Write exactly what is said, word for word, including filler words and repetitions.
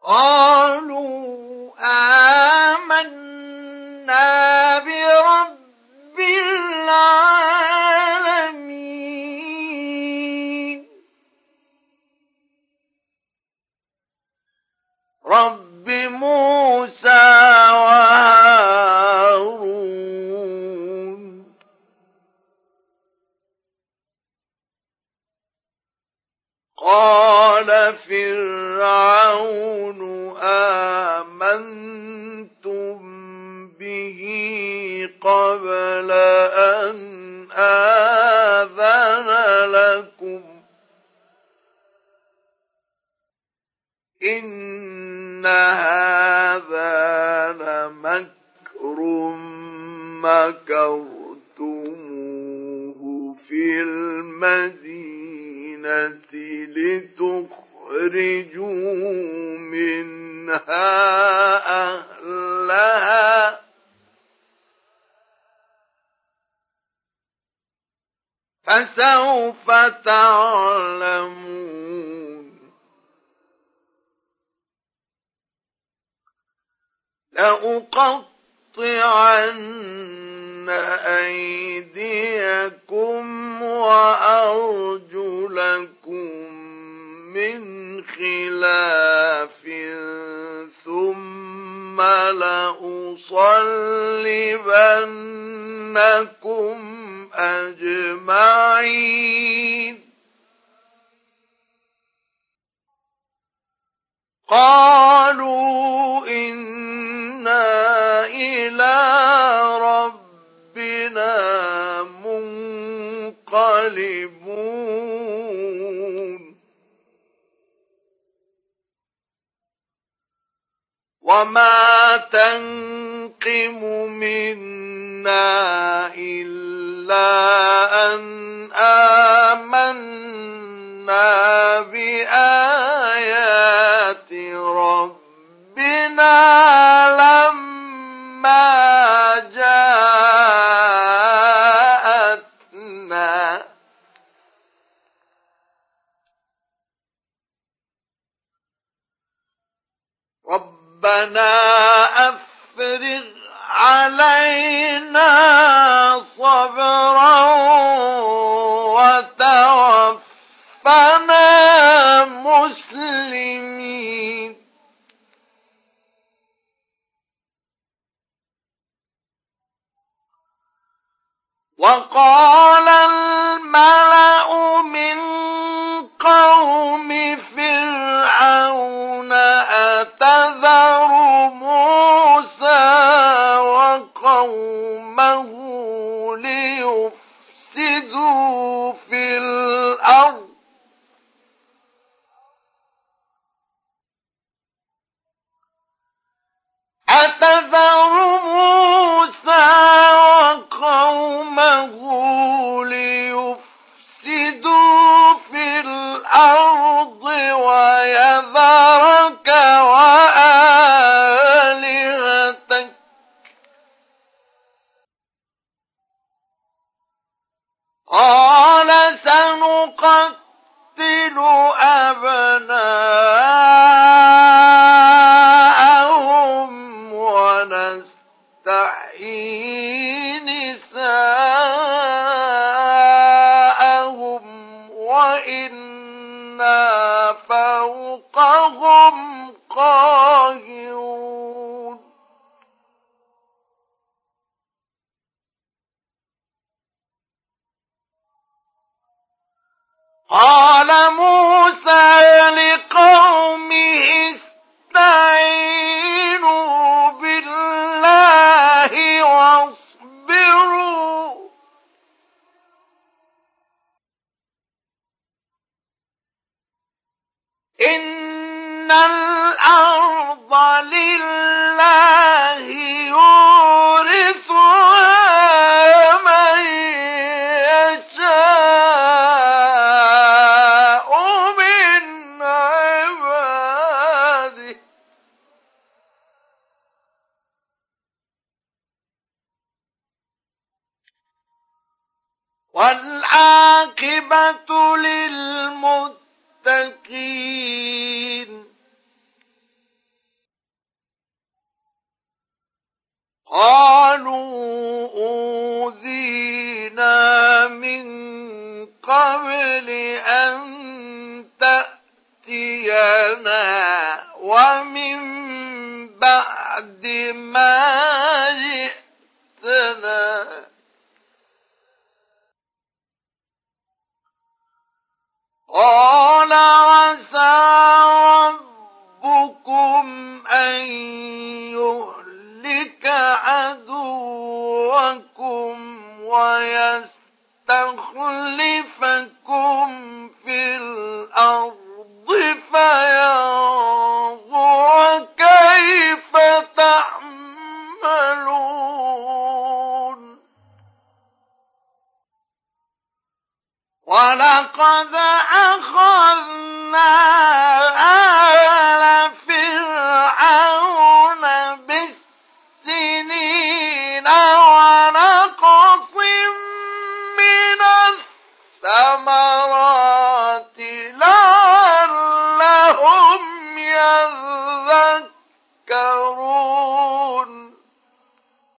قالوا آمنا برب العالمين رب موسى وهارون قال فرعون آمنتم به قبل أن آذن لكم إن هذا لمكر مكرتموه في المدينة لتخرجوا منها أهلها فسوف تعلمون لأقطعن أيديكم وأرجلكم من خلاف ثم لأصلبنكم أجمعين قالوا إنا إلى ربنا منقلبون وما تنقم منا إلا أن آمنا بآيات ربنا لما جاءتنا ربنا أفرغ علينا صبرا وتوفنا مسلمين وقال الملأ من قوم فرعون أتذر موسى وقومه ليفسدوا في الأرض أتذر موسى وقومه ليفسدوا في الأرض ويذرك وآلهتك قال سنقتل أبناءهم ونستحيي نساءهم وإنا فوقهم قاهرون قال موسى لقومه استعينوا بالله واصبروا إن الأرض لله يورثها من يشاء من عباده والعاقبة للمتقين ومن بعد ما جئتنا قال عسى ربكم أن يهلك عدوكم ويستخلفكم في الأرض فينظر كيف تعملون ولقد أخذنا آل فرعون بالسنين ونقص من الثمرات لعلهم يذكرون